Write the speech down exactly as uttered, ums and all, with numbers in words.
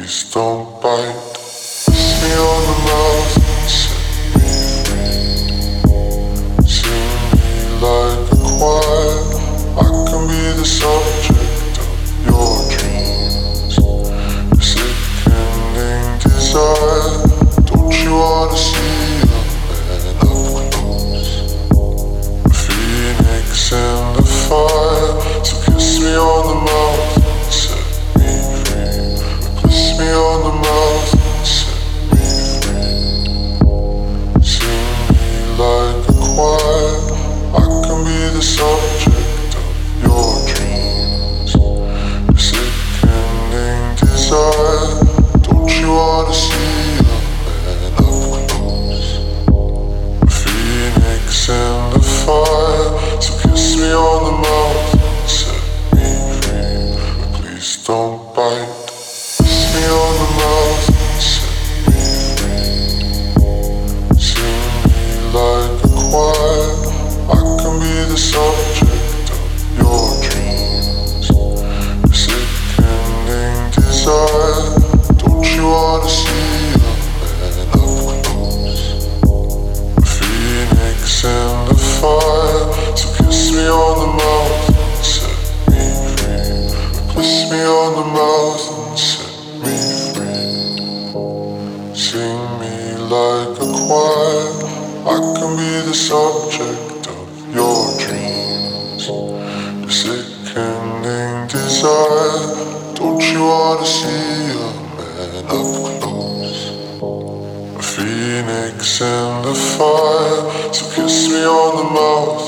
please don't bite. Kiss me on the mouth and set me free. Sing me like a choir. I can be the subject of your dreams. The sickening desire. Don't you wanna see a man up close? The phoenix and the fire. So kiss me on the mouth and set me free. Kiss me on the mouth and set me free. Sing me like a choir. I can be the subject of your dreams. The sickening desire. Don't you wanna see a man up close? The phoenix and the fire. So kiss me on the mouth and set me free. Please don't bite. Kiss me on the mouth and set me free. Sing me like a choir. I can be the subject of your dreams. The sickening desire. Don't you wanna see a man up close? The phoenix and the fire. So kiss me on the mouth and set me free. Kiss me on the mouth and set me free. Sing me like a choir. I can be the subject of your dreams. The sickening desire. Don't you wanna see a man up close? A phoenix and the fire. So kiss me on the mouth